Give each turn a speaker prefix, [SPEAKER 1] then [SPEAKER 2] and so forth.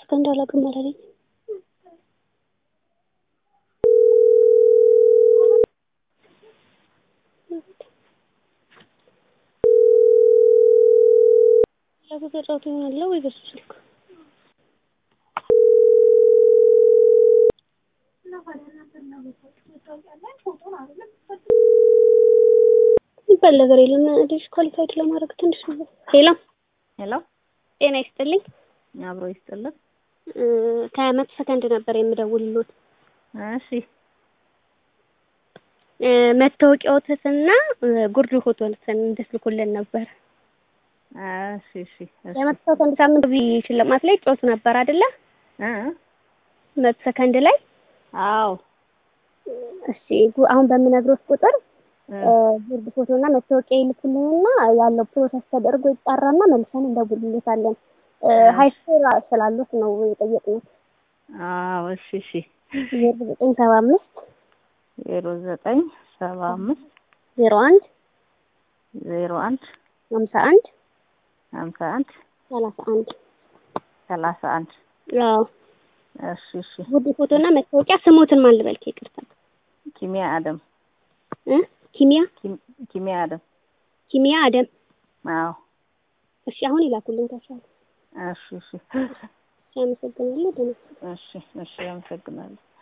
[SPEAKER 1] ሰከንድ አላውቅም አላለኝ። ለበዛው ይሆናል ወይ በሱ ስልክ ይባል ነገር የለም። ልጅ ኳሊፋይድ ለማድረግ ትንሽ ነው። ሄሎ ጤና ይስጥልኝ።
[SPEAKER 2] አብሮ ይስጥልኝ።
[SPEAKER 1] ከመቶ ሰከንድ ነበር የምደውልልዎት።
[SPEAKER 2] እሺ
[SPEAKER 1] መታወቂያዎትና ጉርድ ፎቶዎትን እንድትልኩልን ነበር።
[SPEAKER 2] እሺ
[SPEAKER 1] የመቶ ሰከንድ ሳምንት ሽልማት ላይ ጮት ነበር አይደለ? መቶ ሰከንድ ላይ
[SPEAKER 2] አዎ።
[SPEAKER 1] እሺ አሁን በምነግሮት ቁጥር ጉርድ ፎቶና መታወቂያ ይልኩልንና ያለው ፕሮሰስ ተደርጎ ይጣራና መልሰን እንደውልልዎታለን። ሃይስኩል ስላሉት ነው የጠየቅነው።
[SPEAKER 2] አዎ እሺ
[SPEAKER 1] 0975
[SPEAKER 2] 0975
[SPEAKER 1] 01
[SPEAKER 2] 51
[SPEAKER 1] 31
[SPEAKER 2] 31
[SPEAKER 1] አዎ
[SPEAKER 2] እሺ
[SPEAKER 1] ጉርድ ፎቶና መታወቂያ ስሞትን ማን ልበል? ይቅርታ
[SPEAKER 2] ኪሚያ አደም
[SPEAKER 1] ኪሚያ አደም።
[SPEAKER 2] አዎ
[SPEAKER 1] እሺ አሁን ይላኩልን ተሻለ።
[SPEAKER 2] እሺ
[SPEAKER 1] አመሰግናለሁ።
[SPEAKER 2] እሺ አመሰግናለሁ።